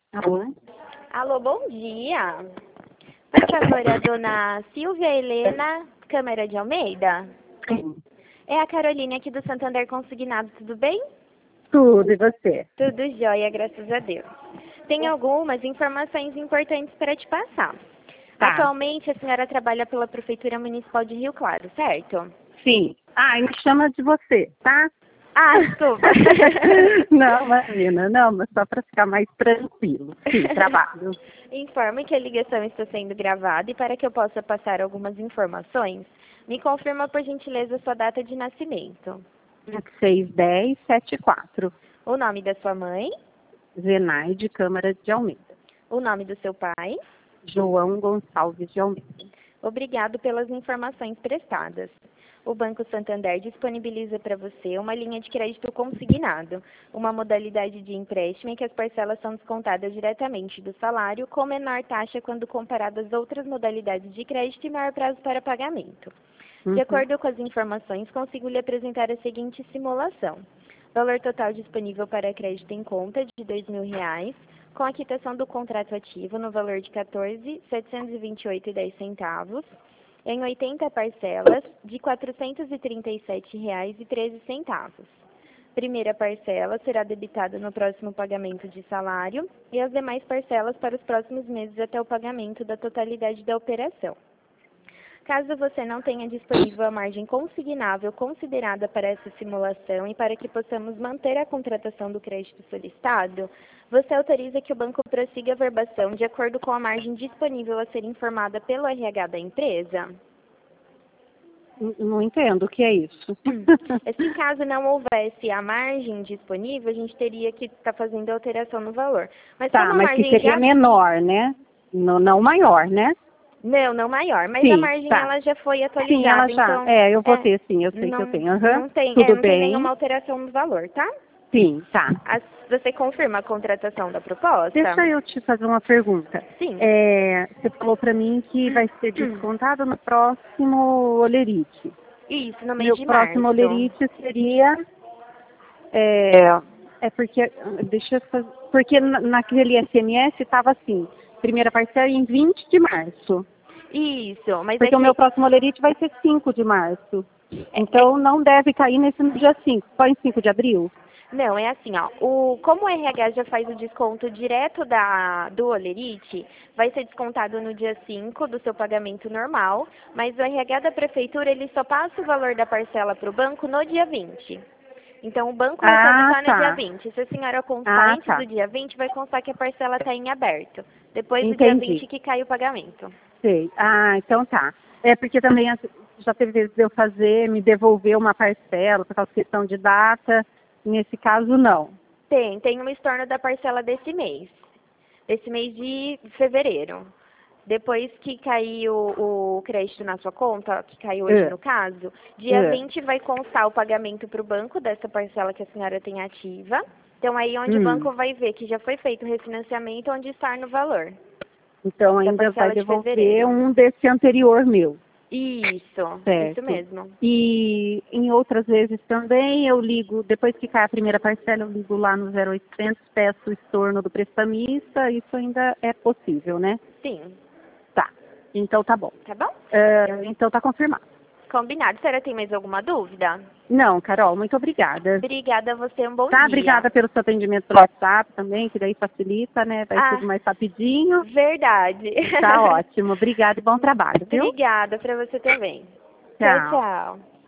Alô? Alô, bom dia. Por favor, a dona Silvia Helena Câmara de Almeida? Sim. É a Caroline aqui do Santander Consignado, tudo bem? Tudo, e você? Tudo jóia, graças a Deus. Tenho algumas informações importantes para te passar. Tá. Atualmente, a senhora trabalha pela Prefeitura Municipal de Rio Claro, certo? Sim. Ah, me chama de você, tá? Ah, desculpa. Não, imagina, não, mas só para ficar mais tranquilo. Sim, trabalho. Informo que a ligação está sendo gravada e para que eu possa passar algumas informações, me confirma, por gentileza, sua data de nascimento. 61074. O nome da sua mãe, Zenaide Câmara de Almeida. o nome do seu pai. João Gonçalves de Almeida. Obrigado pelas informações prestadas. O Banco Santander disponibiliza para você uma linha de crédito consignado, uma modalidade de empréstimo em que as parcelas são descontadas diretamente do salário, com menor taxa quando comparadas às outras modalidades de crédito e maior prazo para pagamento. De acordo com as informações, consigo lhe apresentar a seguinte simulação. Valor total disponível para crédito em conta de R$ 2.000, com a quitação do contrato ativo no valor de R$ 14.728,10, em 80 parcelas de R$ 437,13. Primeira parcela será debitada no próximo pagamento de salário e as demais parcelas para os próximos meses até o pagamento da totalidade da operação. Caso você não tenha disponível a margem consignável considerada para essa simulação e para que possamos manter a contratação do crédito solicitado, você autoriza que o banco prossiga a verbação de acordo com a margem disponível a ser informada pelo RH da empresa? Não entendo o que é isso. Se caso não houvesse a margem disponível, a gente teria que estar fazendo alteração no valor. Mas Tá, como a mas que margem seria já... menor, né? Não maior, né? Não maior, mas a Sim, margem tá. ela já foi Sim, ela atualizada, já. então É, eu vou ter, sim, eu sei que eu tenho. Aham. não tem, Tudo não tem nenhuma bem. alteração no valor, tá? Sim, tá. Você confirma a contratação da proposta? Deixa eu te fazer uma pergunta. Sim. Você falou para mim que vai ser descontado no próximo Olerite. Isso, no mês Meu de próximo março. Olerite seria. É porque. Deixa eu fazer. Porque naquele SMS estava assim: primeira parcela em 20 de março. Isso, mas Porque o meu próximo Olerite vai ser 5 de março. Então não deve cair nesse no dia 5, só em 5 de abril. Não, é assim, ó. Como o RH já faz o desconto direto do Olerite, vai ser descontado no dia 5 do seu pagamento normal, mas o RH da prefeitura, ele só passa o valor da parcela para o banco no dia 20. Então, o banco recebe só no dia Tá. 20. Se a senhora constar antes Tá. do dia 20, vai constar que a parcela está em aberto. Depois do dia Entendi. 20 que cai o pagamento. Sei. Ah, então tá. É porque também já teve vezes de eu me devolver uma parcela por causa de questão de data. Nesse caso, não. Tem um estorno da parcela desse mês de fevereiro. Depois que cair o crédito na sua conta, que caiu hoje no caso, dia 20 vai constar o pagamento para o banco dessa parcela que a senhora tem ativa. Então, aí onde o banco vai ver que já foi feito o refinanciamento, onde está no valor. Então Da ainda vai parcela de devolver fevereiro. um desse anterior meu. Isso Certo. mesmo. E em outras vezes também eu ligo, depois que cai a primeira parcela, eu ligo lá no 0800, peço o estorno do prestamista, isso ainda é possível, né? Sim. Tá. Então tá bom. Tá bom? Então tá confirmado. Combinado. A senhora tem mais alguma dúvida? Não, Carol, muito obrigada. Obrigada a você, um bom Tá, dia. obrigada pelo seu atendimento pelo WhatsApp também, que daí facilita, né? Vai tudo mais rapidinho. Verdade. Tá ótimo. Obrigada e bom trabalho, viu? Obrigada para você também. Tchau. Tchau.